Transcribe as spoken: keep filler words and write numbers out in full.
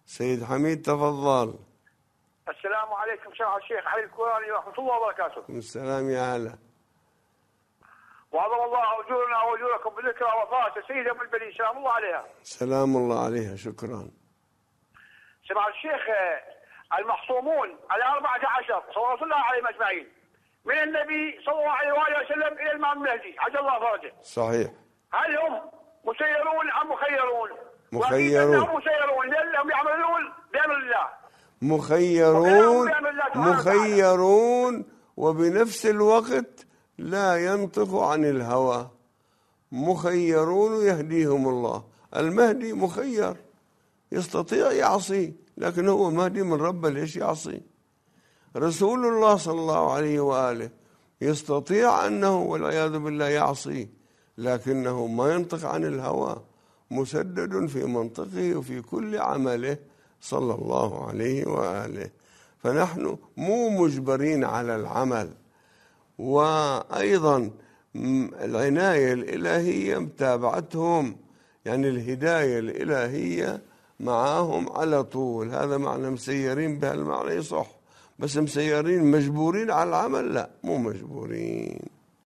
سيد حميد تفضل. السلام عليكم سماحة الشيخ علي الكوراني ورحمة الله وبركاته. السلام يا هلا. وعظم الله أجورنا وأجوركم بذكرى وفاة السيدة أم البنين سلام الله عليها. سلام الله عليها. شكرا. سماحة الشيخ المحصومون على أربعة عشر صلوات الله عليهم أجمعين من النبي صلى الله عليه وآله وسلم إلى الإمام المهدي عجل الله فرجه. صحيح. هل هم مسيرون أم مخيرون؟ مخيرون. مسيرون لأنهم يعملون بأمر الله. مخيرون مخيرون وبنفس الوقت لا ينطق عن الهوى. مخيرون يهديهم الله. المهدي مخير يستطيع يعصي، لكن هو مهدي من ربه، ليش يعصي؟ رسول الله صلى الله عليه وآله يستطيع أنه والعياذ بالله يعصي، لكنه ما ينطق عن الهوى، مسدد في منطقه وفي كل عمله صلى الله عليه وآله. فنحن مو مجبرين على العمل. وأيضا العناية الإلهية متابعتهم، يعني الهداية الإلهية معاهم على طول. هذا معنى مسيرين بهالمعنى يصح، بس مسيرين مجبورين على العمل؟ لا، مو مجبورين.